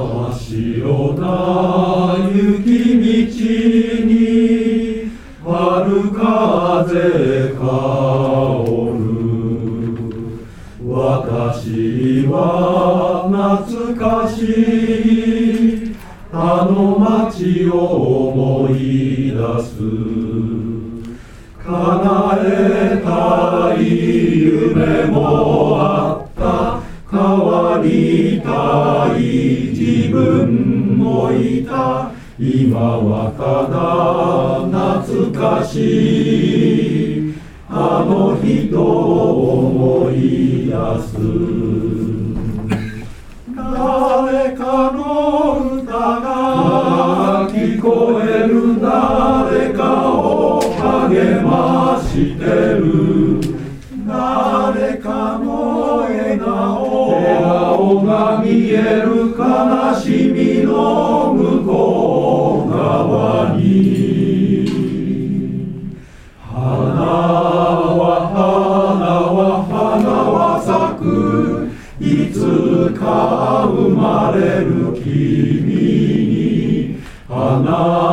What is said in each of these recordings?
白な雪道に春風香る。私は懐かしいあの街を思い出す。叶えたい夢もあった。変わりたい自分もいた。今はただ懐かしいあの人を思い出す。誰かの歌が聞こえる。誰かを励ましてる。誰かの笑顔が見える。悲しみの向こう側に花は咲く。いつか生まれる君に。花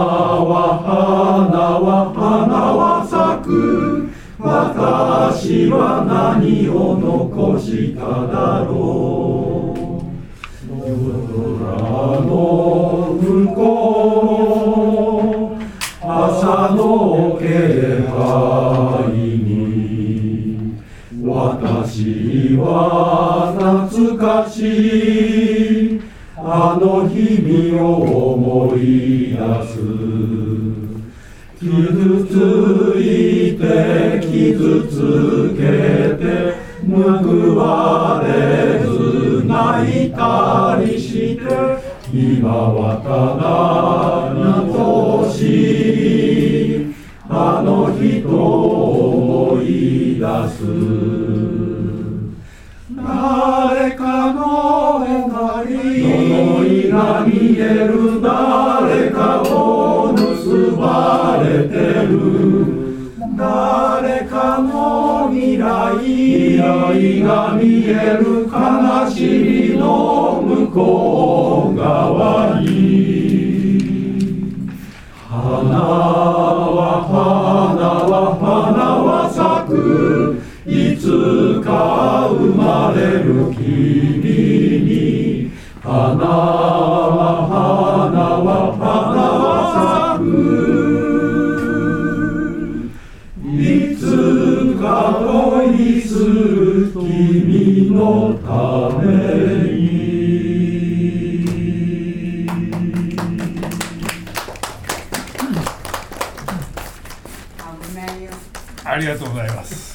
は咲く。私は何を残しただろう。空の向こう朝の気配に。私は懐かしいあの日々を思い出す。傷ついて傷つけて報われず泣いたりして。今はただ愛しいあの人を思い出す。誰かの想いが見える。誰かを結ばれてる。誰かの未来が見える。悲しみの向こう側に。花は咲く。いつか生まれる君に。花は咲く。いつか恋する君のために。 ありがとうございます。